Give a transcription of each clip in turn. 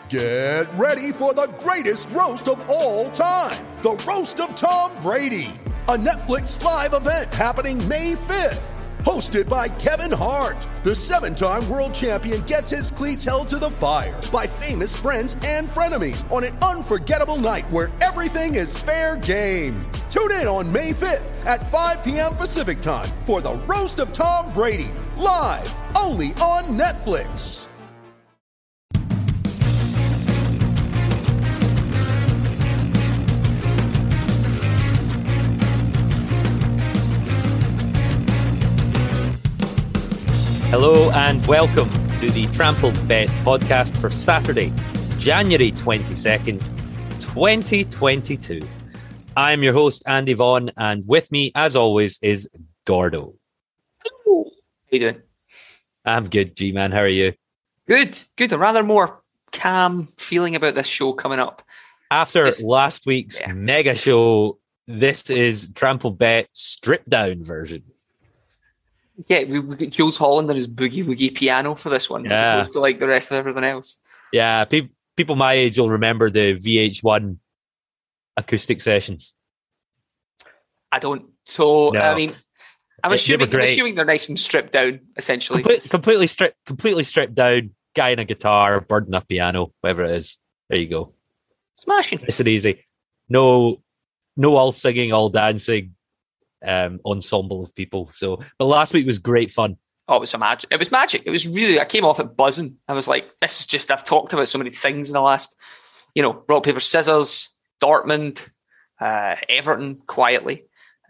Get ready for the greatest roast of all time, the Roast of Tom Brady, a Netflix live event happening May 5th. Hosted by Kevin Hart, the 7-time world champion gets his cleats held to the fire by famous friends and frenemies on an unforgettable night where everything is fair game. Tune in on May 5th at 5 p.m. Pacific time for the Roast of Tom Brady, live only on Netflix. Hello and welcome to the Trampled Bet podcast for Saturday, January 22nd, 2022. I'm your host, Andy Vaughan, and with me, as always, is Gordo. Hello. How you doing? I'm good, G-Man. How are you? Good. A rather more calm feeling about this show coming up. After last week's mega show, this is Trampled Bet stripped down version. Yeah, we got Jules Holland and his boogie woogie piano for this one, as opposed to like the rest of everything else. Yeah, people my age will remember the VH1 acoustic sessions. I don't. So, no. I mean, I'm assuming they're nice and stripped down, essentially. Completely stripped down, guy in a guitar, bird in a piano, whatever it is. There you go. Smashing. It's an easy. No all singing, all dancing. Ensemble of people. But last week was great fun. Oh, it was magic. It was really, I came off it buzzing. I was like, this is just, I've talked about so many things in the last, rock, paper, scissors, Dortmund, Everton, quietly.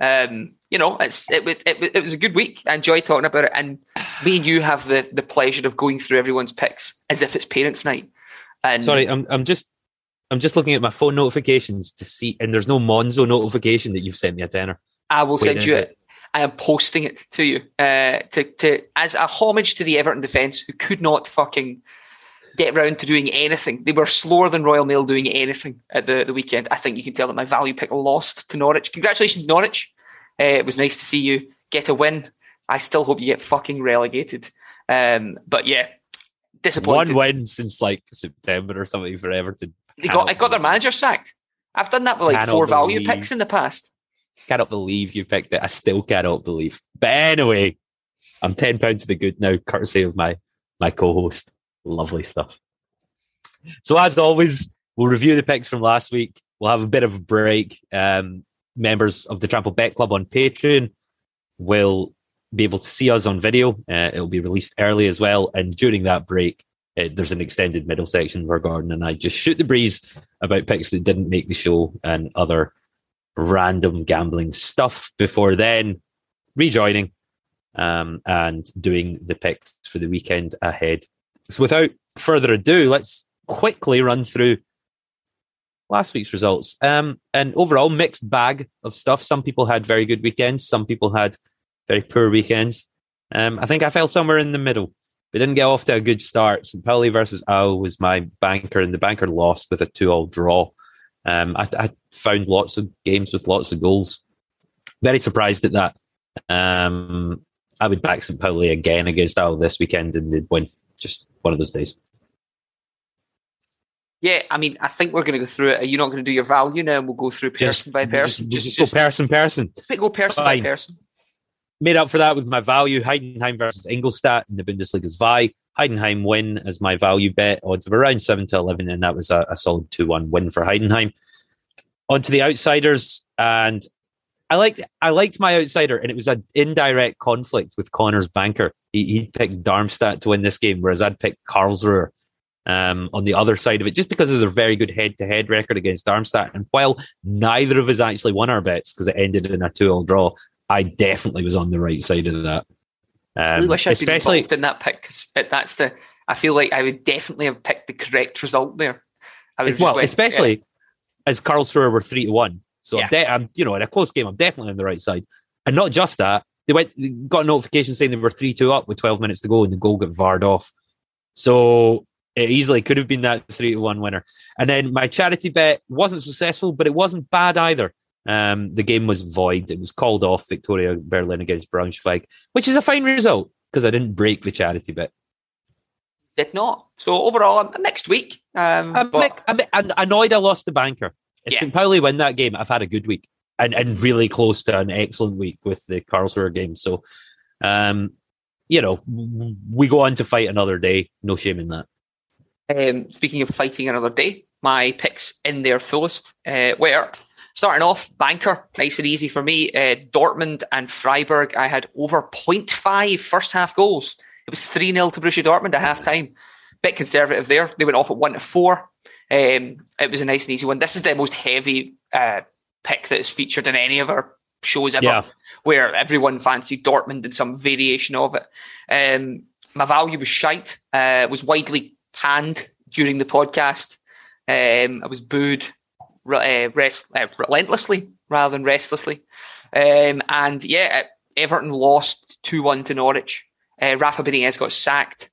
It was a good week. I enjoyed talking about it. And me and you have the pleasure of going through everyone's picks as if it's parents' night. And sorry, I'm just looking at my phone notifications to see, and there's no Monzo notification that you've sent me a tenner. I will send you it. I am posting it to you to as a homage to the Everton defence, who could not fucking get round to doing anything. They were slower than Royal Mail doing anything at the weekend. I think you can tell that my value pick lost to Norwich. Congratulations, Norwich. It was nice to see you get a win. I still hope you get fucking relegated. But yeah, disappointed. One win since like September or something for Everton. I got their manager sacked. I've done that with like 4 value picks in the past. Cannot believe you picked it. I still cannot believe. But anyway, I'm £10 to the good now, courtesy of my co-host. Lovely stuff. So as always, we'll review the picks from last week. We'll have a bit of a break. Members of the Trample Bet Club on Patreon will be able to see us on video. It'll be released early as well. And during that break, there's an extended middle section where Gordon and I just shoot the breeze about picks that didn't make the show and other random gambling stuff before then rejoining and doing the picks for the weekend ahead. So without further ado, let's quickly run through last week's results. And overall, mixed bag of stuff. Some people had very good weekends. Some people had very poor weekends. I think I fell somewhere in the middle. We didn't get off to a good start. St. Pauli versus Owl was my banker, and the banker lost with a 2-2 draw. I found lots of games with lots of goals. Very surprised at that. I would back St. Pauli again against Owl this weekend, and they'd win. Just one of those days. Yeah, I mean, I think we're going to go through it. Are you not going to do your value now? And we'll go through person by person. Just go person. Go person by person. Made up for that with my value. Heidenheim versus Ingolstadt in the Bundesliga's Vi. Heidenheim win as my value bet. Odds of around 7-11, and that was a solid 2-1 win for Heidenheim. On to the outsiders, and I liked my outsider, and it was an indirect conflict with Connor's banker. He picked Darmstadt to win this game, whereas I'd picked Karlsruhe on the other side of it, just because of their very good head-to-head record against Darmstadt. And while neither of us actually won our bets because it ended in a 2-2 draw, I definitely was on the right side of that. I really wish I'd been involved in that pick, because I feel like I would definitely have picked the correct result there. Especially as Karlsruhe were 3-1. So I'm in a close game, I'm definitely on the right side. And not just that, they got a notification saying they were 3-2 up with 12 minutes to go, and the goal got VAR'd off. So it easily could have been that 3-1 winner. And then my charity bet wasn't successful, but it wasn't bad either. The game was void. It was called off, Victoria Berlin against Braunschweig, which is a fine result because I didn't break the charity bet. did not. So overall, a mixed week. I'm annoyed I lost the banker. If St. Pauli win that game, I've had a good week and really close to an excellent week with the Karlsruhe game. So, we go on to fight another day. No shame in that. Speaking of fighting another day, my picks in their fullest were starting off banker, nice and easy for me. Dortmund and Freiburg. I had over 0.5 first half goals. It was 3-0 to Borussia Dortmund at half time. Bit conservative there. They went off at 1-4. It was a nice and easy one. This is the most heavy pick that is featured in any of our shows ever, where everyone fancied Dortmund and some variation of it. My value was shite. Was widely panned during the podcast. I was booed relentlessly rather than restlessly. Everton lost 2-1 to Norwich. Rafa Benitez got sacked.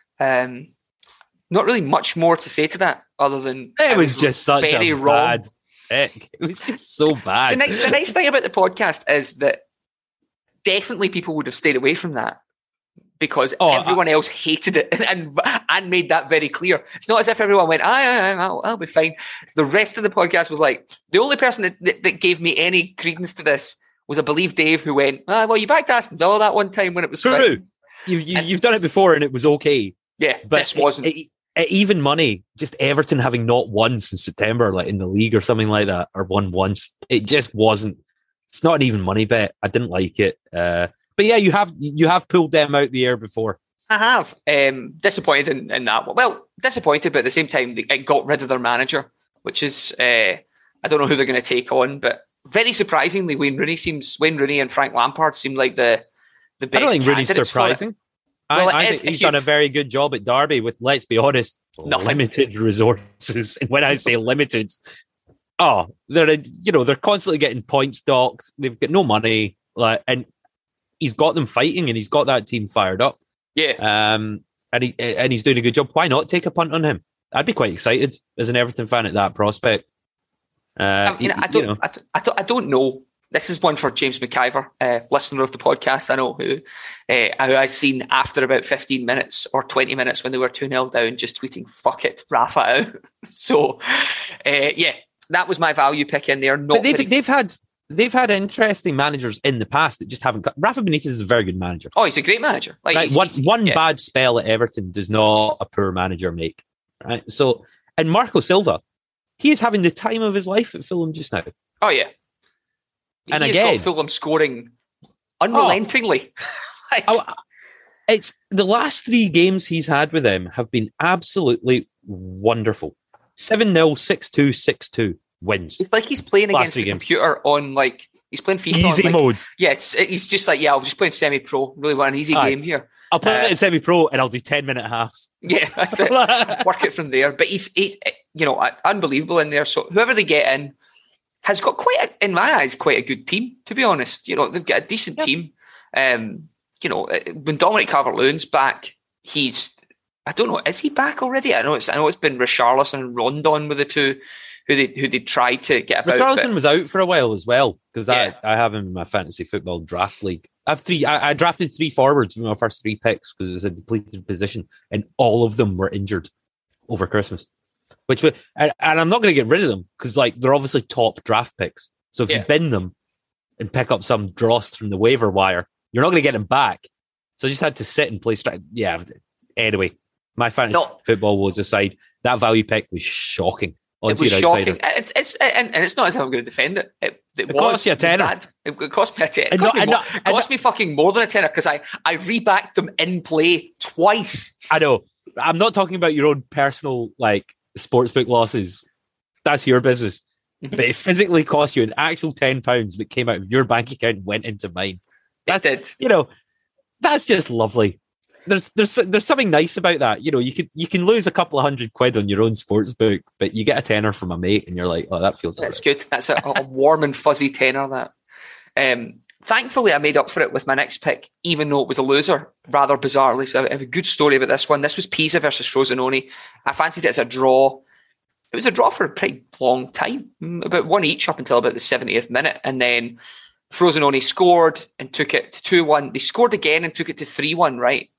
Not really much more to say to that other than it was just such a bad pick. It was just so bad. The nice thing about the podcast is that definitely people would have stayed away from that because everyone else hated it and made that very clear. It's not as if everyone went, I'll be fine. The rest of the podcast was like, the only person that gave me any credence to this was, I believe, Dave, who went, well, you backed Aston Villa that one time when it was true. Fine. You've done it before and it was okay. Yeah, but this wasn't. Even money, just Everton having not won since September, like in the league or something like that, or won once. It just wasn't. It's not an even money bet. I didn't like it. But yeah, you have pulled them out the air before. I have. Disappointed in that. Well, disappointed, but at the same time, they got rid of their manager, which is I don't know who they're going to take on, but very surprisingly, Wayne Rooney and Frank Lampard seem like the best. I don't think Rooney's surprising. I think he's done a very good job at Derby with, let's be honest, limited resources. And when I say limited, they're constantly getting points docked. They've got no money, and he's got them fighting, and he's got that team fired up. Yeah. And he's doing a good job. Why not take a punt on him? I'd be quite excited as an Everton fan at that prospect. I don't know. This is one for James McIver, listener of the podcast, I know, who I'd seen after about 15 minutes or 20 minutes when they were 2-0 down, just tweeting, fuck it, Rafa out. So, that was my value pick in there. But they've had interesting managers in the past that just haven't got. Rafa Benitez is a very good manager. Oh, he's a great manager. Like, one bad spell at Everton does not a poor manager make. Right? So, and Marco Silva, he is having the time of his life at Fulham just now. Oh, yeah. And he's again, got Fulham scoring unrelentingly. It's the last 3 games he's had with them have been absolutely wonderful. 7-0, 6-2, 6-2 wins. It's like he's playing against the computer on he's playing FIFA easy mode. Yeah, he's just like, I'll just play semi-pro. Really want an easy game here. I'll play it in semi-pro and I'll do 10-minute halves. Yeah, that's it. Work it from there. But he's unbelievable in there. So whoever they get in has got in my eyes, quite a good team, to be honest. They've got a decent team. When Dominic Calvert-Lewin's back, I don't know, is he back already? I know it's been Richarlison and Rondon with the two who they tried to get about. Richarlison was out for a while as well, because I have him in my fantasy football draft league. I drafted 3 forwards in my first 3 picks because it was a depleted position, and all of them were injured over Christmas. And I'm not going to get rid of them because they're obviously top draft picks. So if you bin them and pick up some dross from the waiver wire, you're not going to get them back. So I just had to sit and play strike. Yeah. Anyway, my fantasy football was aside. That value pick was shocking. It was shocking. It's not as if I'm going to defend it. It cost you a tenner. Bad. It cost me a tenner. It cost me fucking more than a tenner because I rebacked them in play twice. I know. I'm not talking about your own personal sportsbook losses. That's your business. But it physically cost you an actual £10 that came out of your bank account and went into mine. It did. That's just lovely. There's something nice about that. You can lose a couple of £100 on your own sportsbook, but you get a tenner from a mate and you're like, oh, that feels that's good. That's a warm and fuzzy tenner, that. Thankfully, I made up for it with my next pick, even though it was a loser, rather bizarrely. So I have a good story about this one. This was Pisa versus Frosinone. I fancied it as a draw. It was a draw for a pretty long time, about 1 each up until about the 70th minute. And then Frosinone scored and took it to 2-1. They scored again and took it to 3-1, right?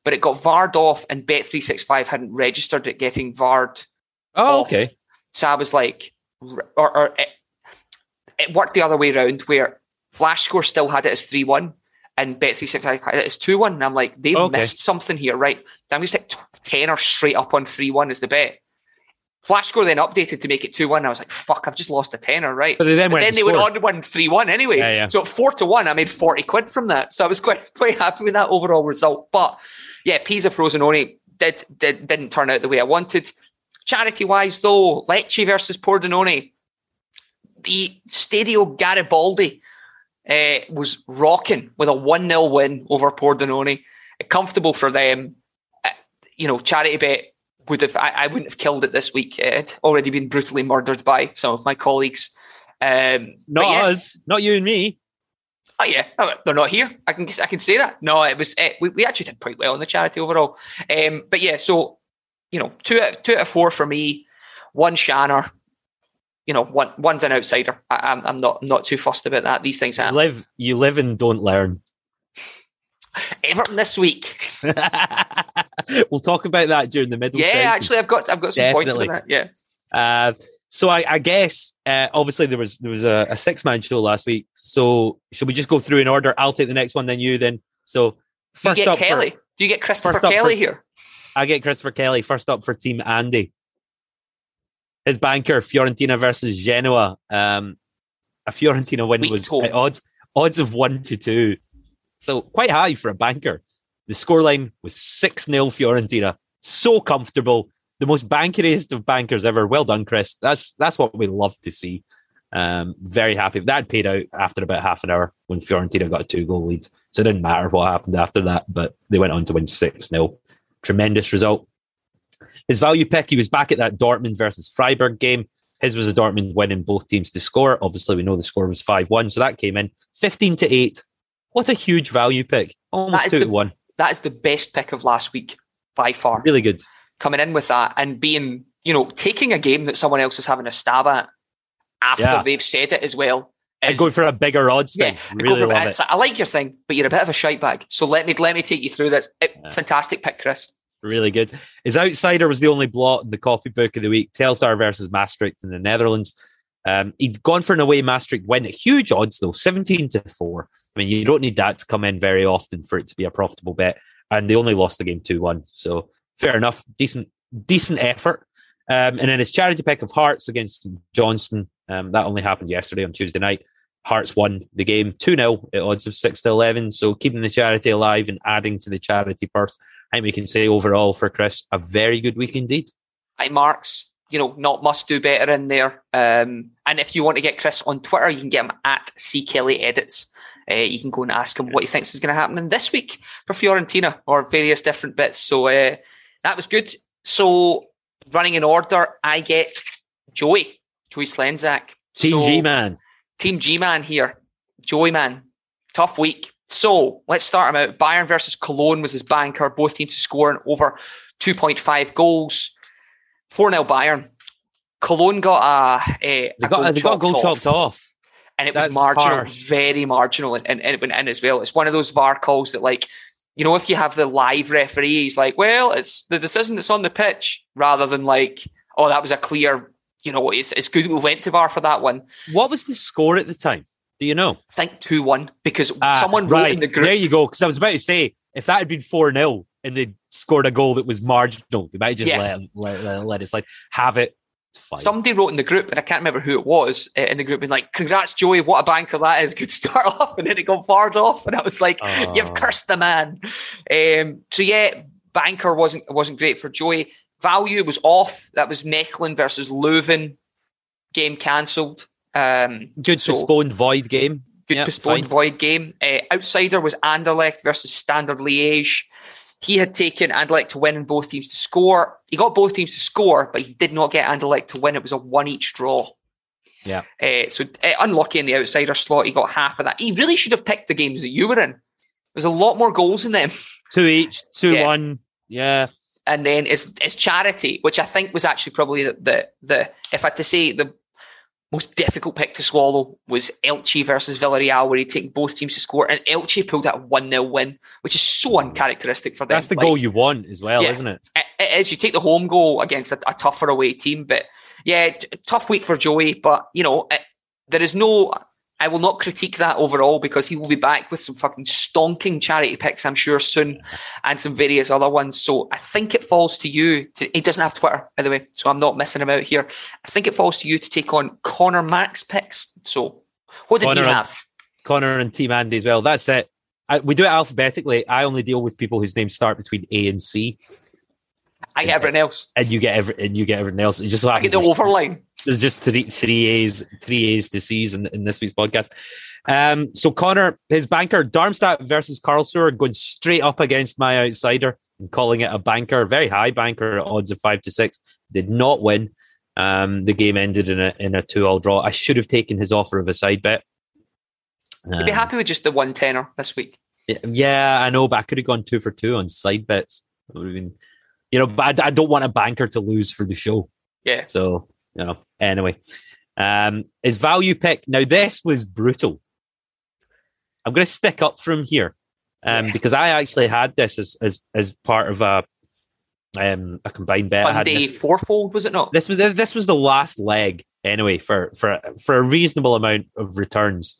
but it got VAR'd off, and Bet365 hadn't registered it getting VAR'd Oh, off. okay. So I was like, or it worked the other way around, where Flash Score still had it as 3-1 and Bet365 had it as 2-1. And I'm like, they missed something here, right? So I'm going to stick 10 or straight up on 3-1 as the bet. Flash Score then updated to make it 2-1. I was like, fuck, I've just lost a tenner, right? But then they went on to win 3-1 anyway. Yeah. So at 4-1, I made 40 quid from that. So I was quite happy with that overall result. But yeah, Pisa Frosinone didn't turn out the way I wanted. Charity-wise, though, Lecce versus Pordenone. The Stadio Garibaldi was rocking with a 1-0 win over Pordenone. Comfortable for them. Charity Bet I wouldn't have killed it this week. It had already been brutally murdered by some of my colleagues. Not us, not you and me. Oh yeah, they're not here. I can say that. No, it was we actually did quite well in the charity overall. But yeah, so 2 out of 4 for me. 1 Shanner. One's an outsider. I'm not too fussed about that. These things happen. You live and don't learn. Everton this week. We'll talk about that during the middle. Yeah, section. Actually, I've got some points on that. Yeah. So I guess obviously there was a 6-man show last week. So should we just go through in order? I'll take the next one, then you. Then so first you get up, Kelly. Do you get Christopher Kelly here? I get Christopher Kelly. First up for Team Andy. His banker, Fiorentina versus Genoa. A Fiorentina win was at odds of 1-2. So quite high for a banker. The scoreline was 6-0 Fiorentina. So comfortable. The most bankeriest of bankers ever. Well done, Chris. That's what we love to see. Very happy. That paid out after about half an hour when Fiorentina got a 2-goal lead. So it didn't matter what happened after that, but they went on to win 6-0. Tremendous result. His value pick, he was back at that Dortmund versus Freiburg game. His was a Dortmund win in both teams to score. Obviously, we know the score was 5-1, so that came in 15-8. What a huge value pick. Almost 2-1. That is the best pick of last week, by far. Really good. Coming in with that and being, taking a game that someone else is having a stab at after they've said it as well. And going for a bigger odds thing. Really love it. I like your thing, but you're a bit of a shite bag. So let me take you through this. Fantastic pick, Chris. Really good. His outsider was the only blot in the copybook of the week. Telstar versus Maastricht in the Netherlands. He'd gone for an away Maastricht win at huge odds, though, 17-4. I mean, you don't need that to come in very often for it to be a profitable bet. And they only lost the game 2-1. So fair enough. Decent effort. And then his charity pick of Hearts against Johnston. That only happened yesterday on Tuesday night. Hearts won the game 2-0 at odds of 6-11. So keeping the charity alive and adding to the charity purse. I think we can say overall for Chris, a very good week indeed. Hi, Marks. Not must do better in there. And if you want to get Chris on Twitter, you can get him at CKellyEdits. You can go and ask him what he thinks is going to happen in this week for Fiorentina or various different bits. So that was good. So running in order, I get Joey Slenzak. Team G-Man. Team G-Man here. Joey, man. Tough week. So let's start him out. Bayern versus Cologne was his banker. Both teams scoring over 2.5 goals. 4-0 Bayern. Cologne got a goal chopped off. And it was marginal, harsh. Very marginal, and it went in as well. It's one of those VAR calls that, if you have the live referee, he's like, well, it's the decision that's on the pitch, rather than that was a clear, it's good we went to VAR for that one. What was the score at the time? Do you know? I think 2-1, because someone wrote in the group. There you go, because I was about to say, if that had been 4-0 and they scored a goal that was marginal, they might just let us have it. Fine. Somebody wrote in the group, and I can't remember who it was, in the group, being like, congrats, Joey, what a banker that is. Good start off. And then it got fired off. And I was like, you've cursed the man. So yeah, banker wasn't great for Joey. Value was off. That was Mechelen versus Leuven. Game cancelled. Postponed void game. Void game. Outsider was Anderlecht versus Standard Liège. He had taken Anderlecht to win and both teams to score. He got both teams to score, but he did not get Anderlecht to win. It was a 1-each draw. Yeah. So unlucky in the outsider slot. He got half of that. He really should have picked the games that you were in. There's a lot more goals in them. 2 each, 2-1. Yeah. And then it's charity, which I think was actually probably the if I had to say, the most difficult pick to swallow was Elche versus Villarreal, where he'd taken both teams to score, and Elche pulled out a 1-0 win, which is so uncharacteristic for them. That's the goal you want as well, isn't it? It is. You take the home goal against a tougher away team, but yeah, tough week for Joey, but there is no... I will not critique that overall, because he will be back with some fucking stonking charity picks, I'm sure, soon, and some various other ones. So I think it falls to you. He doesn't have Twitter, by the way, so I'm not missing him out here. I think it falls to you to take on Connor Mack's picks. So what did he have? Connor and Team Andy as well. That's it. We do it alphabetically. I only deal with people whose names start between A and C. I get everything else. And you get everything else. It just I get the overline. There's just three A's to C's in this week's podcast. So Connor, his banker, Darmstadt versus Karlsruhe, going straight up against my outsider and calling it a banker, very high banker at odds of 5-6. Did not win. The game ended in a 2-2 draw. I should have taken his offer of a side bet. You'd be happy with just the 1 tenner this week. Yeah, I know, but I could have gone 2 for 2 on side bets. It would have been, but I don't want a banker to lose for the show. Yeah. So, anyway. His value pick. Now, this was brutal. I'm going to stick up from here because I actually had this as part of a combined bet. Monday fourfold, was it not? This was the last leg anyway for a reasonable amount of returns.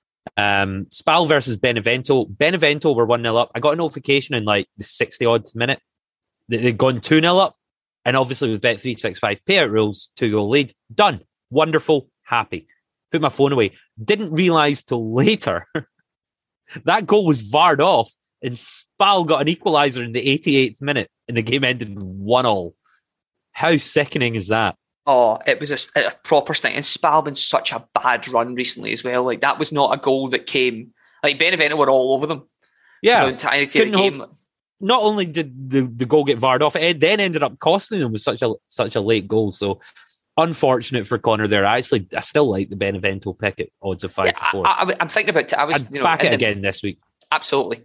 Spal versus Benevento. Benevento were 1-0 up. I got a notification in like the 60-odd minute that they'd gone 2-0 up. And obviously with Bet365 payout rules, 2-goal lead. Done. Wonderful. Happy. Put my phone away. Didn't realise till later that goal was VAR'd off and Spal got an equaliser in the 88th minute and the game ended 1-1. How sickening is that? Oh, it was a proper sting. And Spal been such a bad run recently as well. Like, that was not a goal that came... Like, Benevento were all over them. Yeah. Not only did the goal get VAR'd off, it then ended up costing them with such a late goal. So, unfortunate for Connor there. I still like the Benevento pick at odds of 5-4. I'm thinking about it. I'd back it again this week. Absolutely.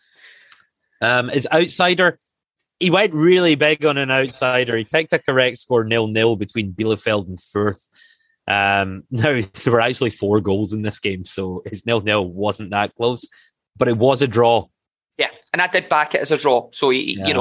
His outsider... He went really big on an outsider. He picked a correct score 0-0 between Bielefeld and Fürth. Now, there were actually 4 goals in this game, so his 0-0 wasn't that close, but it was a draw. Yeah, and I did back it as a draw. So,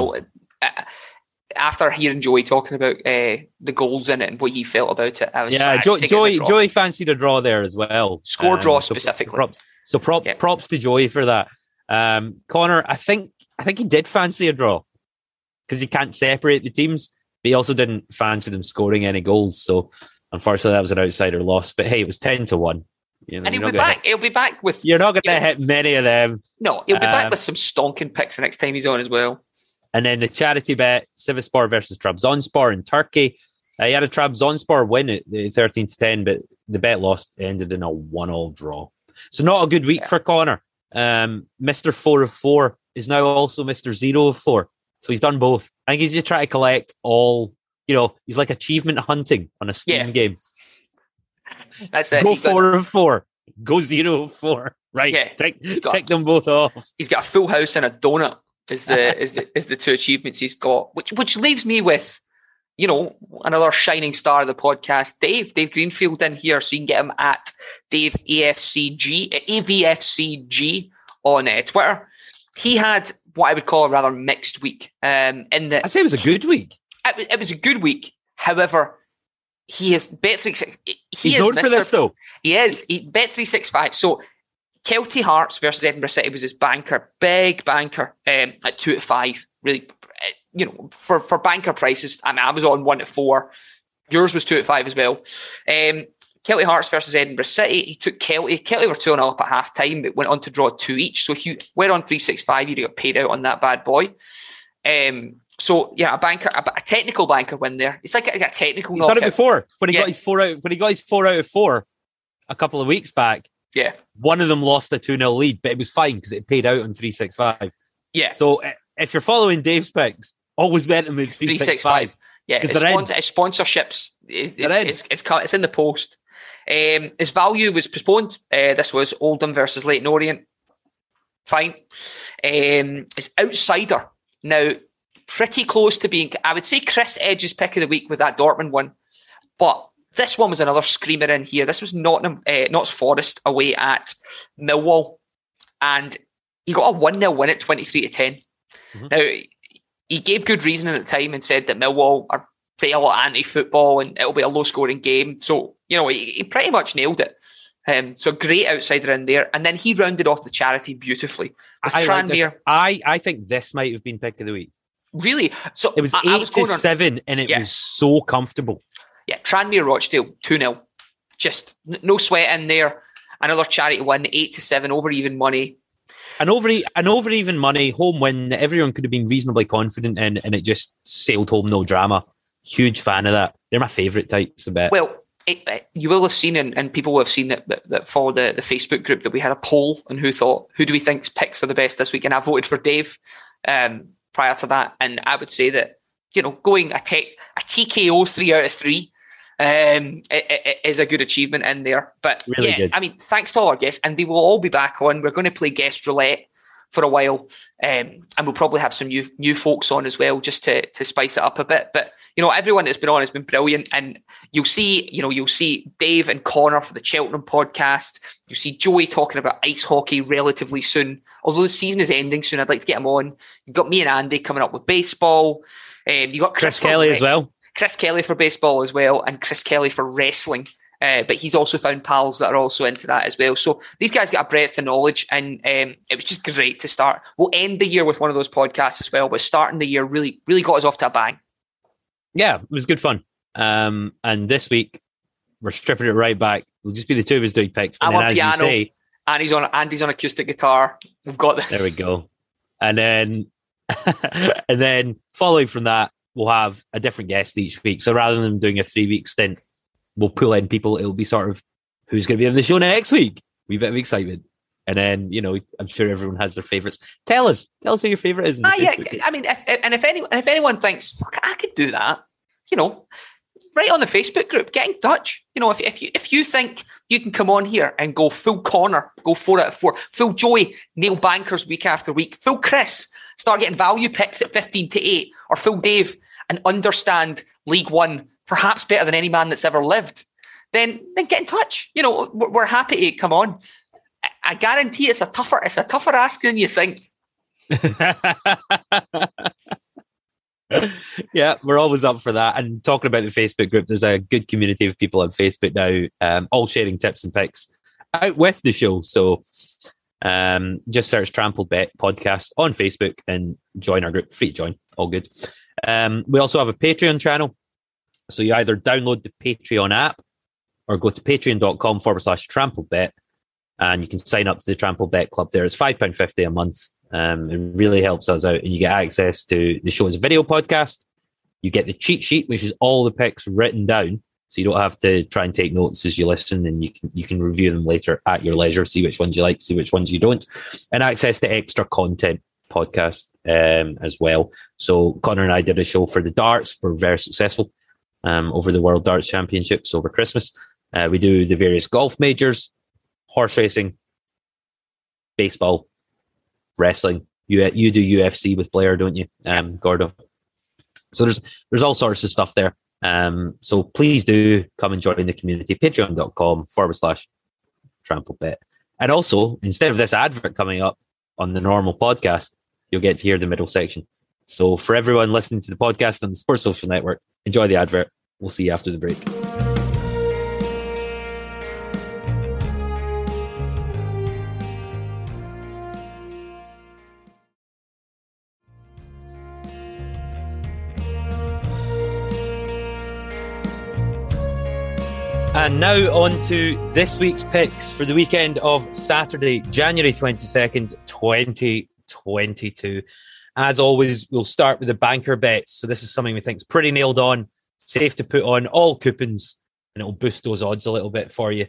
after hearing Joey talking about the goals in it and what he felt about it, I was Joey fancied a draw there as well. Score draw specifically. Props to Joey for that. Connor, I think he did fancy a draw, because he can't separate the teams, but he also didn't fancy them scoring any goals. So, unfortunately, that was an outsider loss. But hey, it was 10-1. And he'll be back with... You're not going to hit many of them. No, he'll be back with some stonking picks the next time he's on as well. And then the charity bet, Sivasspor versus Trabzonspor in Turkey. He had a Trabzonspor win at 13-10, but the bet lost ended in a 1-1 draw. So not a good week for Connor. Mr. 4 of 4 is now also Mr. 0 of 4. So he's done both. I think he's just trying to collect all, he's like achievement hunting on a Steam game. That's it. Go 4 of 4. Go 0 of 4. Right. Yeah. Tick them both off. He's got a full house and a donut is the 2 achievements he's got. Which leaves me with, another shining star of the podcast, Dave Greenfield in here. So you can get him at Dave AVFCG on Twitter. He had what I would call a rather mixed week. I'd say it was a good week. It was a good week. However, he has Bet365. He's known for this, though. He is. Bet365. So, Kelty Hearts versus Edinburgh City was his banker. Big banker at 2-5. Really, for banker prices. I mean, I was on 1-4. Yours was 2-5 as well. Kelty Hearts versus Edinburgh City. He took Kelty. Kelty were 2-0 up at half time, but went on to draw 2 each. So if you were on 365, you'd get paid out on that bad boy. So yeah, a technical banker win there. It's like a technical. He's done it before when he got his 4 out. When he got his 4 out of 4 a couple of weeks back. Yeah, one of them lost a 2-0 lead, but it was fine because it paid out on 365. Yeah. So if you're following Dave's picks, always bet them with 365. Yeah, his sponsorships. It's in the post. His value was postponed. This was Oldham versus Leyton Orient. Fine. His outsider. Now, pretty close to being... I would say Chris Edge's pick of the week was that Dortmund one. But This one was another screamer in here. This was Notts Forest away at Millwall, and he got a 1-0 win at 23-10. Mm-hmm. Now, he gave good reason at the time and said that Millwall are pretty a lot anti-football and it'll be a low-scoring game. So, he pretty much nailed it. So great outsider in there. And then he rounded off the charity beautifully. I think this might have been pick of the week. Really? So it was 8-7 and it was so comfortable. Yeah, Tranmere Rochdale, 2-0. Just no sweat in there. Another charity win, 8-7, over even money. An over even money, home win that everyone could have been reasonably confident in, and it just sailed home, no drama. Huge fan of that. They're my favourite types a bit. Well, you will have seen, and people will have seen that follow the Facebook group, that we had a poll on who do we think's picks are the best this week, and I voted for Dave prior to that, and I would say that going a TKO 3 out of 3 is a good achievement in there. But really good. I mean, thanks to all our guests, and they will all be back on. We're going to play guest roulette for a while, and we'll probably have some new folks on as well, just to spice it up a bit. But everyone that's been on has been brilliant, and you'll see Dave and Connor for the Cheltenham podcast. You'll see Joey talking about ice hockey relatively soon, although the season is ending soon. I'd like to get him on. You've got me and Andy coming up with baseball. You got Chris Kelly as well. Chris Kelly for baseball as well, and Chris Kelly for wrestling. But he's also found pals that are also into that as well. So these guys got a breadth of knowledge, and it was just great to start. We'll end the year with one of those podcasts as well, but starting the year really, really got us off to a bang. Yeah, it was good fun. And this week, we're stripping it right back. We'll just be the two of us doing picks. And I'm on piano, you say, Andy's on acoustic guitar. We've got this. There we go. And then following from that, we'll have a different guest each week. So rather than doing a 3-week stint, we'll pull in people. It'll be sort of who's going to be on the show next week. Wee bit of excitement. And then, I'm sure everyone has their favourites. Tell us who your favourite is. Yeah. I mean, if anyone thinks, fuck, I could do that, right on the Facebook group, get in touch. If you think you can come on here and go full Connor, go 4 out of 4, full Joey, nail bankers week after week, full Chris, start getting value picks at 15-8, or full Dave and understand League One perhaps better than any man that's ever lived, then get in touch. We're happy to come on. I guarantee it's a tougher ask than you think. Yeah, we're always up for that. And talking about the Facebook group, there's a good community of people on Facebook now, all sharing tips and picks out with the show. So just search Trampled Bet Podcast on Facebook and join our group. Free to join, all good. We also have a Patreon channel. So you either download the Patreon app or go to patreon.com/trampledbet, and you can sign up to the Trampled Bet Club there. It's £5.50 a month. It really helps us out, and you get access to the show as a video podcast. You get the cheat sheet, which is all the picks written down, so you don't have to try and take notes as you listen, and you can review them later at your leisure, see which ones you like, see which ones you don't, and access to extra content podcast as well. So Connor and I did a show for the darts. We're very successful over the World Darts Championships over Christmas. We do the various golf majors, horse racing, baseball, wrestling. You do UFC with Blair, don't you, Gordo? So there's all sorts of stuff there. So please do come and join the community. Patreon.com/trampledbet. And also, instead of this advert coming up on the normal podcast, you'll get to hear the middle section. So for everyone listening to the podcast on the Sports Social Network, enjoy the advert. We'll see you after the break. And now on to this week's picks for the weekend of Saturday, January 22nd, 2022. As always, we'll start with the banker bets. So this is something we think is pretty nailed on, safe to put on all coupons, and it'll boost those odds a little bit for you.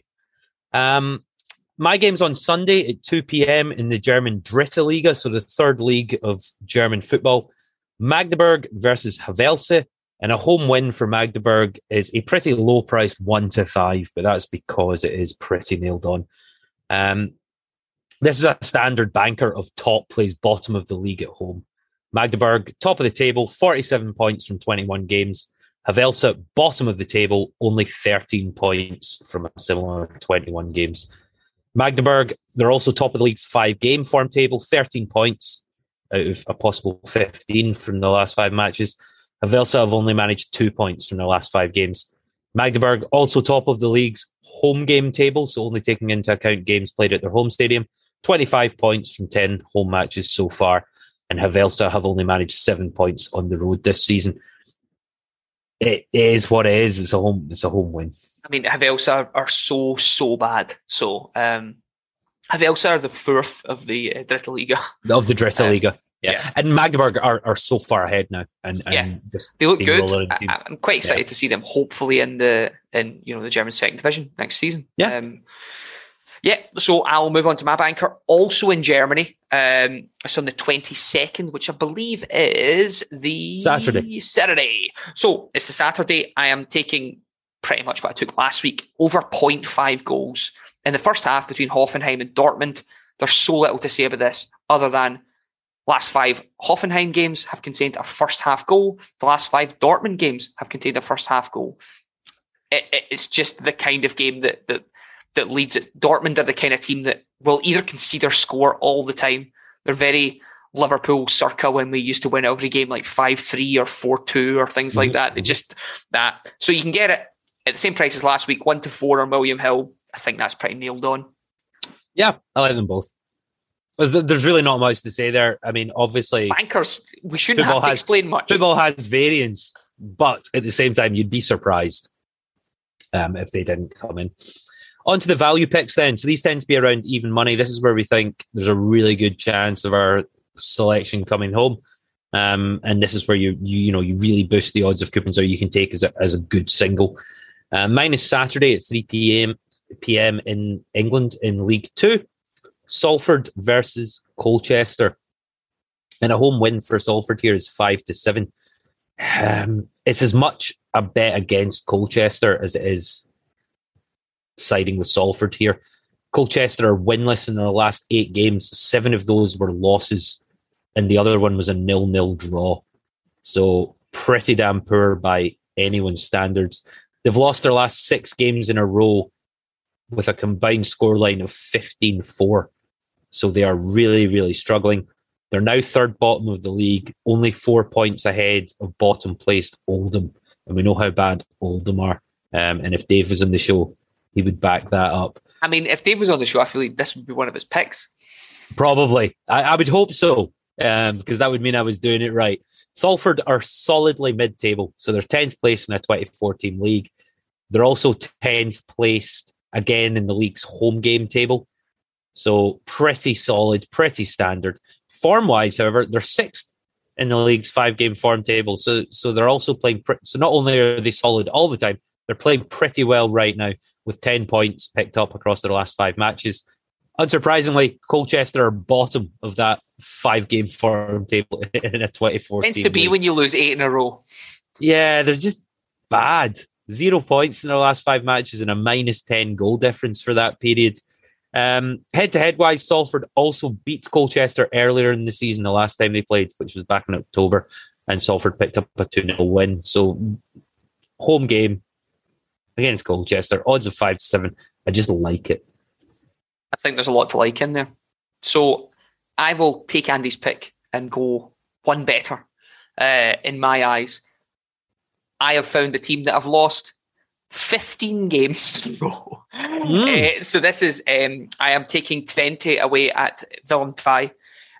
My game's on Sunday at 2 p.m. in the German Dritte Liga, so the third league of German football. Magdeburg versus Havelse. And a home win for Magdeburg is a pretty low-priced 1-5, but that's because it is pretty nailed on. This is a standard banker of top plays bottom of the league at home. Magdeburg, top of the table, 47 points from 21 games. Havelsa, bottom of the table, only 13 points from a similar 21 games. Magdeburg, they're also top of the league's 5-game form table, 13 points out of a possible 15 from the last 5 matches. Havelsa have only managed 2 points from their last 5 games. Magdeburg, also top of the league's home game table, so only taking into account games played at their home stadium, 25 points from 10 home matches so far. And Havelsa have only managed 7 points on the road this season. It is what it is. It's a home win. I mean, Havelsa are so bad. So Havelsa are the 4th of the Dritte Liga. Of the Dritte Liga. Yeah. And Magdeburg are so far ahead now, and just they look good. I'm quite excited to see them hopefully in the German second division next season. So I'll move on to my banker. Also in Germany, it's on the 22nd, which I believe is the Saturday. So it's the Saturday. I am taking pretty much what I took last week, over 0.5 goals in the first half between Hoffenheim and Dortmund. There's so little to say about this other than last 5 Hoffenheim games have contained a first half goal. The last 5 Dortmund games have contained a first half goal. It's just the kind of game that leads it. Dortmund are the kind of team that will either concede or score all the time. They're very Liverpool circa when we used to win every game like 5-3 or 4-2 or things like that. They just that. So you can get it at the same price as last week, 1-4 on William Hill. I think that's pretty nailed on. Yeah, I like them both. There's really not much to say there. I mean, obviously, bankers, we shouldn't have to explain much. Football has variance, but at the same time, you'd be surprised if they didn't come in. On to the value picks then. So these tend to be around even money. This is where we think there's a really good chance of our selection coming home. And this is where you really boost the odds of coupons or you can take as a good single. Mine is Saturday at 3 p.m. in England in League 2. Salford versus Colchester. And a home win for Salford here is 5-7. It's as much a bet against Colchester as it is siding with Salford here. Colchester are winless in their last 8 games. 7 of those were losses, and the other one was a 0-0 draw. So pretty damn poor by anyone's standards. They've lost their last 6 games in a row with a combined scoreline of 15-4. So they are really, really struggling. They're now 3rd bottom of the league, only 4 points ahead of bottom placed Oldham. And we know how bad Oldham are. And if Dave was on the show, he would back that up. I mean, if Dave was on the show, I feel like this would be one of his picks. Probably. I would hope so, because that would mean I was doing it right. Salford are solidly mid-table, so they're 10th place in a 24-team league. They're also 10th placed again in the league's home game table. So pretty solid, pretty standard. Form-wise, however, they're 6th in the league's 5-game form table. So they're also playing... So not only are they solid all the time, they're playing pretty well right now with 10 points picked up across their last 5 matches. Unsurprisingly, Colchester are bottom of that 5-game form table in a 24 Tends to be league. When you lose 8 in a row. Yeah, they're just bad. 0 points in their last 5 matches and a -10 goal difference for that period. Head-to-head wise, Salford also beat Colchester earlier in the season, the last time they played, which was back in October, and Salford picked up a 2-0 win. So, home game against Colchester, odds of 5-7. I just like it. I think there's a lot to like in there. So, I will take Andy's pick and go one better. In my eyes, I have found a team that have lost 15 games in a row. So this is, I am taking Twente away at Willem II.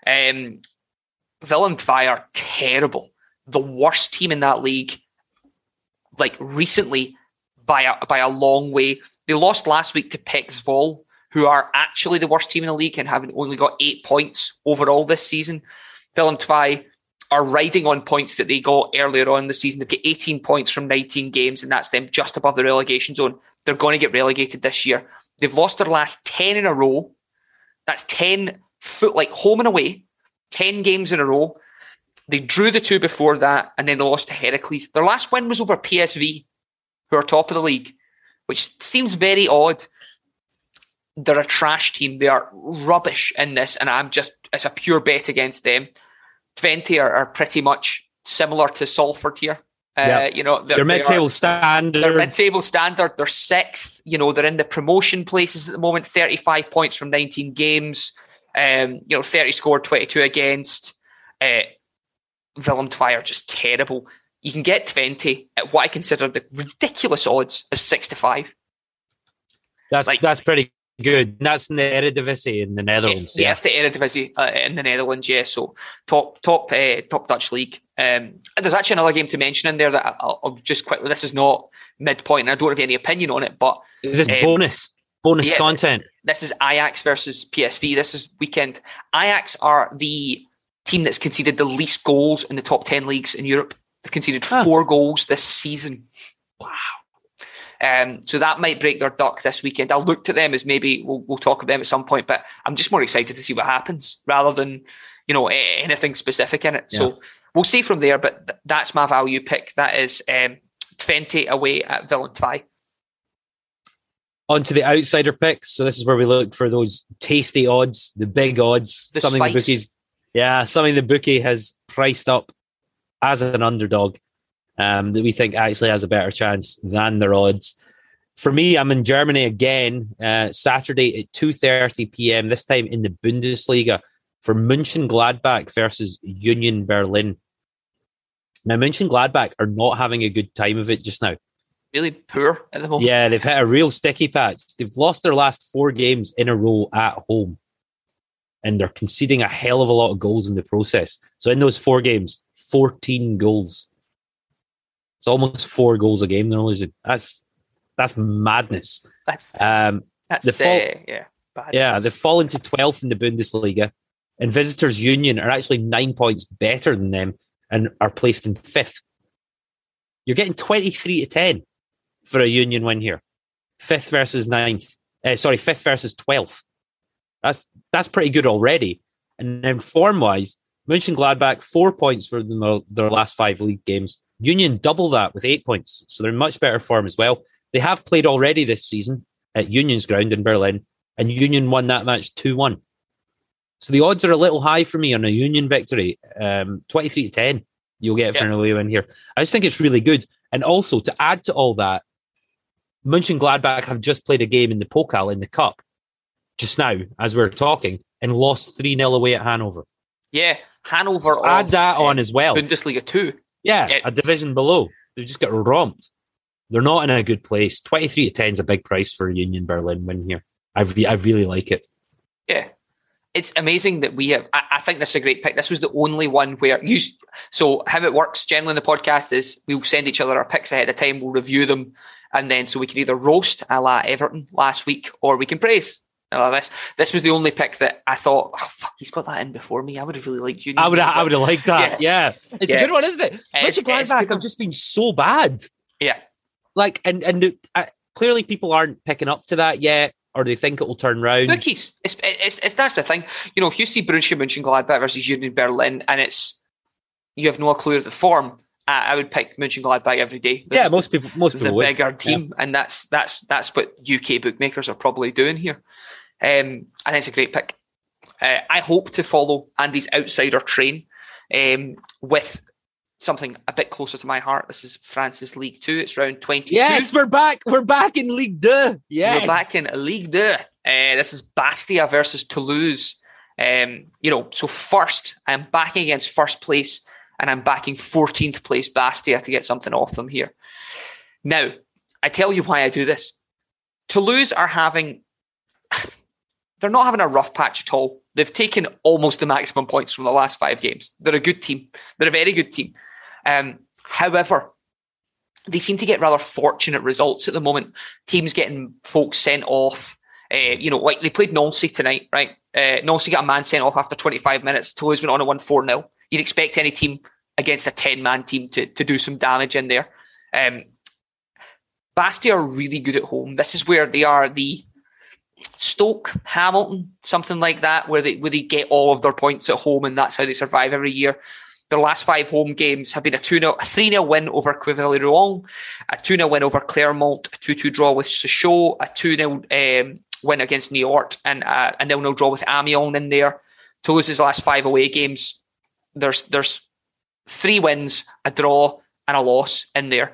Willem II are terrible. The worst team in that league, like recently, by a long way. They lost last week to PEC Zwolle, who are actually the worst team in the league and having only got 8 points overall this season. Willem II are riding on points that they got earlier on in the season. They've got 18 points from 19 games, and that's them just above the relegation zone. They're going to get relegated this year. They've lost their last 10 in a row. That's 10 home and away, 10 games in a row. They drew the 2 before that, and then they lost to Heracles. Their last win was over PSV, who are top of the league, which seems very odd. They're a trash team. They are rubbish in this, and it's a pure bet against them. Twente are pretty much similar to Salford here. They're mid-table standard. They're mid-table standard. They're sixth. They're in the promotion places at the moment. 35 points from 19 games. 30 scored, 22 against. Willem II are just terrible. You can get Twente at what I consider the ridiculous odds of 6-5. That's pretty good. That's in the Eredivisie in the Netherlands. Yeah, it's the Eredivisie in the Netherlands. Yeah, so top Dutch league. There's actually another game to mention in there that I'll just quickly. This is not midpoint, and I don't have any opinion on it. But is this bonus content? This is Ajax versus PSV. This is weekend. Ajax are the team that's conceded the least goals in the top 10 leagues in Europe. They've conceded 4 goals this season. Wow. So that might break their duck this weekend. I looked at them as maybe we'll talk about them at some point, but I'm just more excited to see what happens rather than anything specific in it. Yeah. So we'll see from there. But that's my value pick. That is Twente away at Willem II. On to the outsider picks. So this is where we look for those tasty odds, the big odds, something the bookie has priced up as an underdog. That we think actually has a better chance than their odds. For me, I'm in Germany again, Saturday at 2:30 p.m., this time in the Bundesliga, for Mönchengladbach versus Union Berlin. Now, Mönchengladbach are not having a good time of it just now. Really poor at the moment. Yeah, they've hit a real sticky patch. They've lost their last 4 games in a row at home, and they're conceding a hell of a lot of goals in the process. So in those 4 games, 14 goals. It's almost 4 goals a game they're losing. That's madness. Bad. They've fallen to 12th in the Bundesliga, and Visitors Union are actually 9 points better than them and are placed in 5th. You're getting 23-10 for a Union win here. 5th versus 9th. 5th versus 12th. That's pretty good already. And then form-wise, Mönchengladbach 4 points for their last 5 league games. Union double that with 8 points, so they're in much better form as well. They have played already this season at Union's ground in Berlin, and Union won that match 2-1. So the odds are a little high for me on a Union victory. 23-10, you'll get for an away win here. I just think it's really good. And also, to add to all that, Mönchengladbach have just played a game in the Pokal in the Cup, just now, as we're talking, and lost 3-0 away at Hanover. Yeah, Hanover. So add that on as well. Bundesliga 2. Yeah, a division below. They've just got romped. They're not in a good place. 23-10 is a big price for a Union Berlin win here. I really like it. Yeah. It's amazing that we have... I think this is a great pick. This was the only one where... So how it works generally in the podcast is we'll send each other our picks ahead of time, we'll review them, and then so we can either roast a la Everton last week, or we can praise. This was the only pick that I thought, oh fuck, he's got that in before me. I would have really liked Union. I would have liked that. Yeah. It's a good one, isn't it? Mönchengladbach have just been so bad. Yeah. And clearly people aren't picking up to that yet, or they think it will turn round. Bookies. It's that's the thing. If you see Borussia Mönchengladbach versus Union Berlin, and you have no clue of the form, I would pick Mönchengladbach every day. Most people would. The bigger team, and that's what UK bookmakers are probably doing here. I think it's a great pick. I hope to follow Andy's outsider train with something a bit closer to my heart. This is France's League 2. It's round 22. Yes, we're back. We're back in Ligue 2. Yes. We're back in Ligue 2. This is Bastia versus Toulouse. So first, I'm backing against first place, and I'm backing 14th place Bastia to get something off them here. Now, I tell you why I do this. Toulouse are they're not having a rough patch at all. They've taken almost the maximum points from the last 5 games. They're a good team. They're a very good team. However, they seem to get rather fortunate results at the moment. Teams getting folks sent off. Like they played Nancy tonight, right? Nancy got a man sent off after 25 minutes. Toulouse went on and won 4-0. You'd expect any team against a 10-man team to do some damage in there. Bastia are really good at home. This is where they are the Stoke, Hamilton, something like that, where they get all of their points at home, and that's how they survive every year. Their last 5 home games have been a 3-0 win over Quevilly-Rouen, a 2-0 win over Clermont, a 2-2 draw with Sochaux, a 2-0 win against Niort, and a 0-0 draw with Amiens in there. Toulouse's last 5 away games, there's 3 wins, a draw, and a loss in there.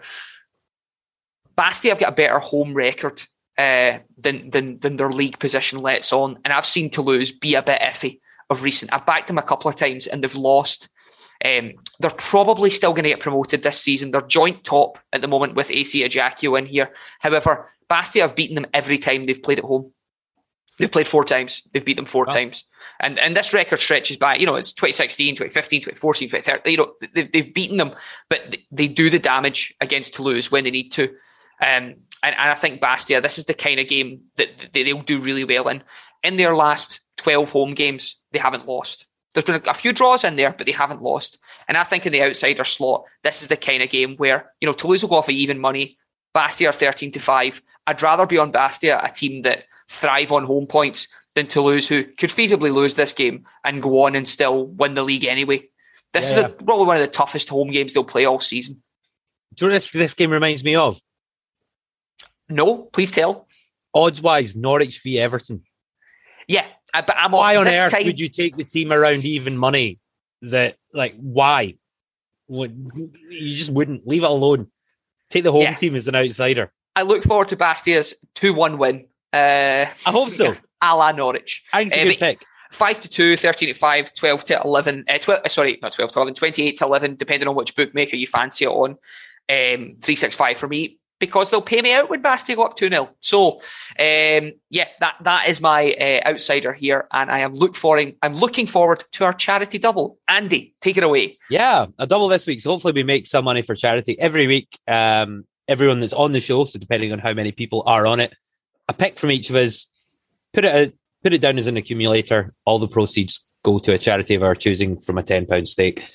Bastia have got a better home record than their league position lets on, and I've seen Toulouse be a bit iffy of recent. I've backed them a couple of times and they've lost. They're probably still going to get promoted this season. They're joint top at the moment with AC Ajaccio in here. However, Bastia have beaten them every time they've played at home. They've played 4 times. They've beat them 4 times. And this record stretches back, it's 2016, 2015, 2014, 2013. They've beaten them, but they do the damage against Toulouse when they need to. And I think Bastia, this is the kind of game that they'll do really well in. In their last 12 home games, they haven't lost. There's been a few draws in there, but they haven't lost. And I think in the outsider slot, this is the kind of game where, Toulouse will go off of even money. Bastia are 13-5. I'd rather be on Bastia, a team that thrive on home points, than Toulouse, who could feasibly lose this game and go on and still win the league anyway. This is probably one of the toughest home games they'll play all season. Do you know what this game reminds me of? No, please tell. Odds-wise, Norwich v Everton. Yeah, but why on earth would you take the team around even money? Why? You just wouldn't. Leave it alone. Take the home team as an outsider. I look forward to Bastia's 2-1 win. I hope so. A la Norwich. I think it's a good pick. 5-2, 13-5, 12-11. 28-11, depending on which bookmaker you fancy it on. 365 for me, because they'll pay me out when Bastia go up 2-0. So, that is my outsider here, and I'm looking forward to our charity double. Andy, take it away. Yeah, a double this week, so hopefully we make some money for charity every week. Everyone that's on the show, so depending on how many people are on it, a pick from each of us, put it down as an accumulator. All the proceeds go to a charity of our choosing from a £10 stake.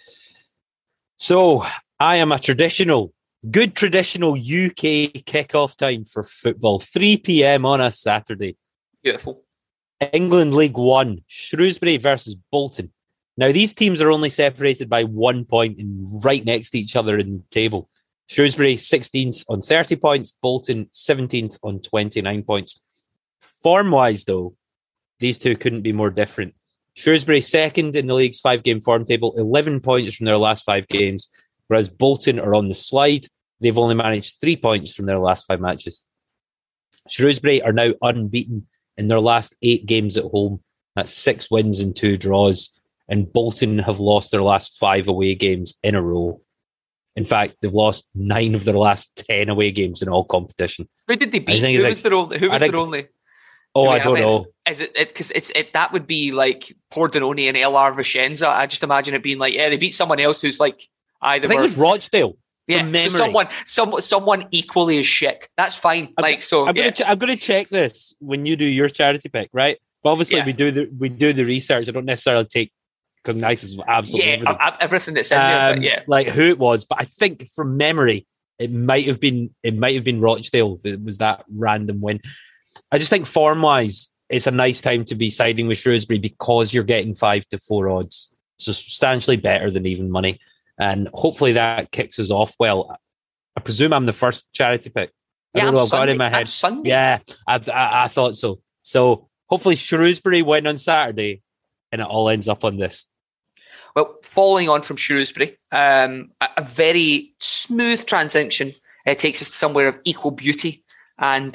So I am a good traditional UK kickoff time for football, 3 p.m. on a Saturday. Beautiful. England League One, Shrewsbury versus Bolton. Now, these teams are only separated by 1 point and right next to each other in the table. Shrewsbury 16th on 30 points, Bolton 17th on 29 points. Form-wise, though, these two couldn't be more different. Shrewsbury second in the league's 5-game form table, 11 points from their last 5 games, whereas Bolton are on the slide. They've only managed 3 points from their last 5 matches. Shrewsbury are now unbeaten in their last 8 games at home. That's 6 wins and 2 draws. And Bolton have lost their last 5 away games in a row. In fact, they've lost 9 of their last 10 away games in all competition. Who did they beat? Who was their only? Oh, I don't know. Is it because that would be like Pordenone and LR Vicenza? I just imagine it being like, they beat someone else who's like either. I think it was Rochdale. Yeah, so someone equally as shit. That's fine. I'm going to check this when you do your charity pick, right? But obviously, we do the research. I don't necessarily take cognizance of absolutely everything that's in there. But like who it was. But I think from memory, it might have been Rochdale. It was that random win. I just think form-wise, it's a nice time to be siding with Shrewsbury because you're getting 5 to 4 odds, so substantially better than even money. And hopefully that kicks us off well. I presume I'm the first charity pick. I don't know. I've got it in my head. Sunday. Yeah, I thought so. So hopefully Shrewsbury win on Saturday, and it all ends up on this. Well, following on from Shrewsbury, a very smooth transition takes us to somewhere of equal beauty and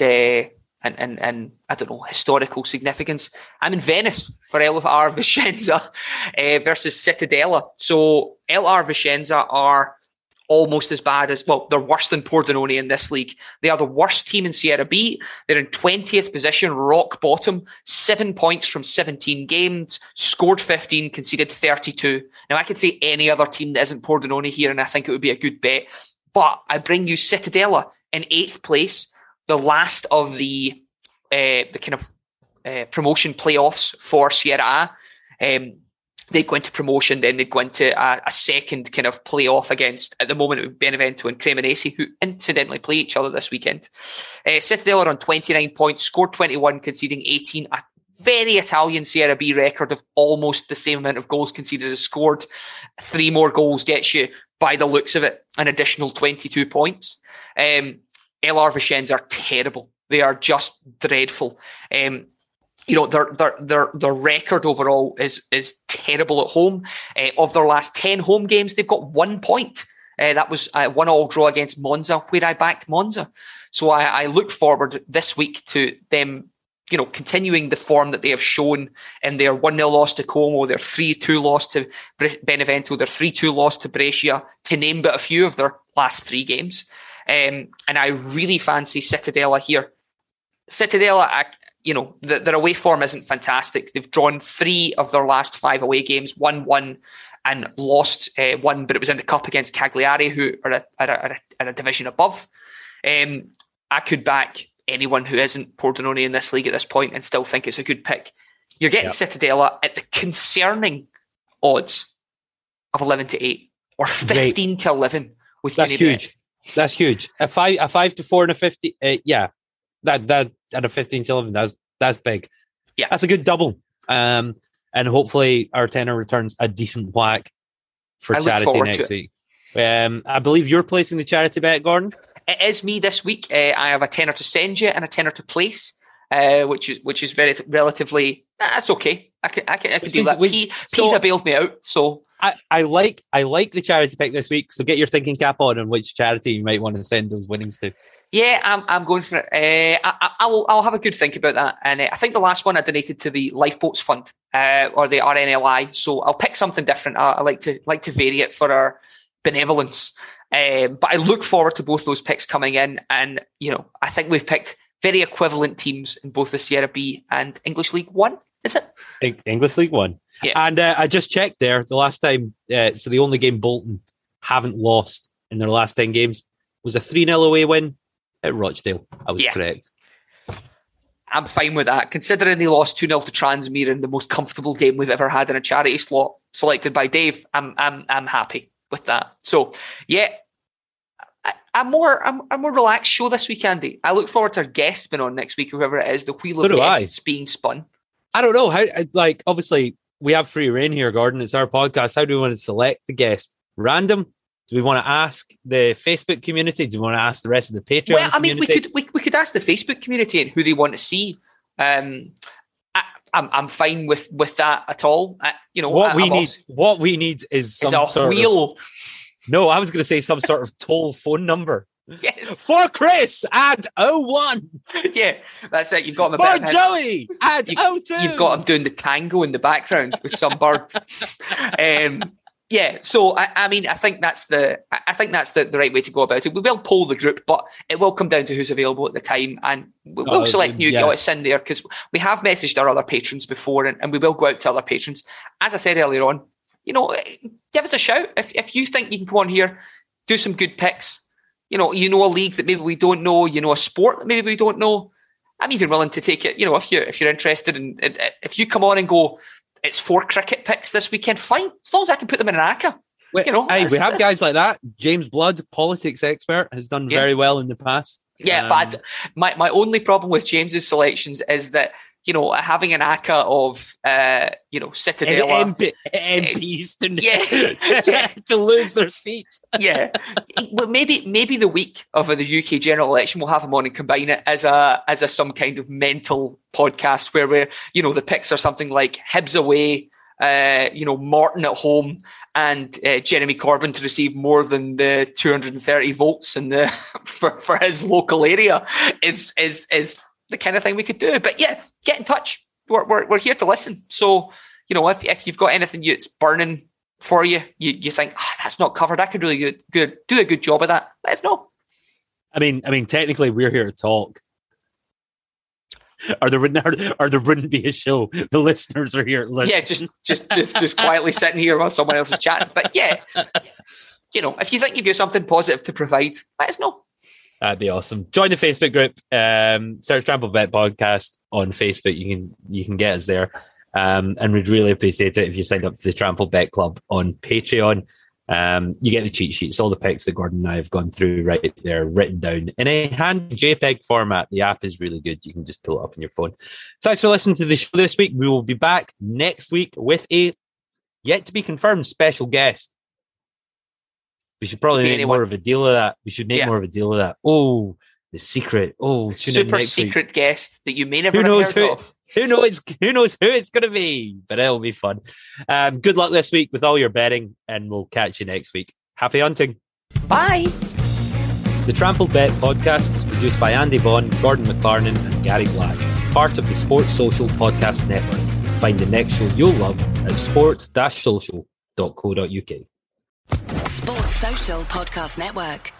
I don't know, historical significance. I'm in Venice for LR Vicenza versus Cittadella. So LR Vicenza are almost as bad as, they're worse than Pordenone in this league. They are the worst team in Serie B. They're in 20th position, rock bottom, 7 points from 17 games, scored 15, conceded 32. Now, I could say any other team that isn't Pordenone here, and I think it would be a good bet. But I bring you Cittadella in 8th place, the last of the kind of promotion playoffs for Serie A. They go into promotion, then they go into a second kind of playoff against, at the moment, it would be Benevento and Cremonese, who incidentally play each other this weekend. Cittadella are on 29 points, scored 21, conceding 18, a very Italian Serie B record of almost the same amount of goals conceded as scored. 3 more goals gets you, by the looks of it, an additional 22 points. LR Vicenza are terrible. They are just dreadful. Their record overall is terrible at home. Of their last 10 home games, they've got 1 point. That was a 1-1 draw against Monza, where I backed Monza. So I look forward this week to them, continuing the form that they have shown in their 1-0 loss to Como, their 3-2 loss to Benevento, their 3-2 loss to Brescia, to name but a few of their last 3 games. And I really fancy Cittadella here. Cittadella, their away form isn't fantastic. They've drawn 3 of their last 5 away games, 1-1 and lost 1, but it was in the cup against Cagliari, who are a division above. I could back anyone who isn't Pordenone in this league at this point and still think it's a good pick. You're getting Cittadella at the concerning odds of 11-8 or 15-11 with That's huge. That's huge. A 5-4 and a 50. That and a 15-11. That's big. Yeah, that's a good double. And hopefully our tenor returns a decent whack for charity next week. I believe you're placing the charity bet, Gordon. It is me this week. I have a tenner to send you and a tenner to place, which is very relatively. That's okay. I can do that. Pisa bailed me out, so I like the charity pick this week. So get your thinking cap on which charity you might want to send those winnings to. Yeah, I'm going for it. I'll have a good think about that. And I think the last one I donated to the Lifeboats Fund or the RNLI. So I'll pick something different. I like to vary it for our benevolence. But I look forward to both those picks coming in. And, I think we've picked very equivalent teams in both the Serie B and English League One, is it? English League One. Yeah. And I just checked there the last time. So the only game Bolton haven't lost in their last 10 games was a 3-0 away win at Rochdale. I was correct. I'm fine with that. Considering they lost 2-0 to Transmere in the most comfortable game we've ever had in a charity slot selected by Dave, I'm happy with that. So, yeah, I'm more relaxed show this week, Andy. I look forward to our guest being on next week, whoever it is, the wheel of guests being spun. I don't know. Obviously, we have free reign here, Gordon. It's our podcast. How do we want to select the guest? Random? Do we want to ask the Facebook community? Do we want to ask the rest of the Patreon community? we could ask the Facebook community and who they want to see. I'm fine with that at all. What we need is some sort wheel. No, I was going to say some sort of toll phone number. Yes. For Chris, add 01. Yeah, that's it. You've got him. For Joey, add 02. You've got him doing the tango in the background with some bird. Yeah, so I think that's the right way to go about it. We will poll the group, but it will come down to who's available at the time, and we'll select new guests in there because we have messaged our other patrons before, and we will go out to other patrons. As I said earlier on, give us a shout if you think you can come on here, do some good picks. You know a league that maybe we don't know, a sport that maybe we don't know. I'm even willing to take it. If you're interested, and if you come on and go, it's 4 cricket picks this weekend, fine. As long as I can put them in an ACCA. We have guys like that. James Blood, politics expert, has done very well in the past. Yeah, but my only problem with James's selections is that, having an ACCA of, Cittadella. MPs to lose their seats. Yeah. Well, maybe the week of the UK general election, we'll have them on and combine it as a some kind of mental podcast where the picks are something like Hibs away, Morton at home, and Jeremy Corbyn to receive more than the 230 votes in the for his local area is the kind of thing we could do. But yeah, get in touch. We're here to listen. So, if you've got anything that's burning for you think, that's not covered, I could really do a good job of that, let us know. I mean, technically we're here to talk. Or there wouldn't be a show. The listeners are here to listen. Yeah, just quietly sitting here while someone else is chatting. But yeah, if you think you've got something positive to provide, let us know. That'd be awesome. Join the Facebook group. Search Trample Bet Podcast on Facebook. You can get us there. And we'd really appreciate it if you signed up to the Trample Bet Club on Patreon. You get the cheat sheets, all the picks that Gordon and I have gone through right there, written down in a handy JPEG format. The app is really good. You can just pull it up on your phone. Thanks for listening to the show this week. We will be back next week with a yet to be confirmed special guest. We should probably make more of a deal of that. We should make more of a deal of that. Oh, the secret. Oh, super secret guest that you may never have heard of. Who knows who it's going to be, but it'll be fun. Good luck this week with all your betting, and we'll catch you next week. Happy hunting. Bye. The Trampled Bet podcast is produced by Andy Vaughan, Gordon McLarnon and Gary Black, part of the Sports Social Podcast Network. Find the next show you'll love at sport-social.co.uk. Sports Social Podcast Network.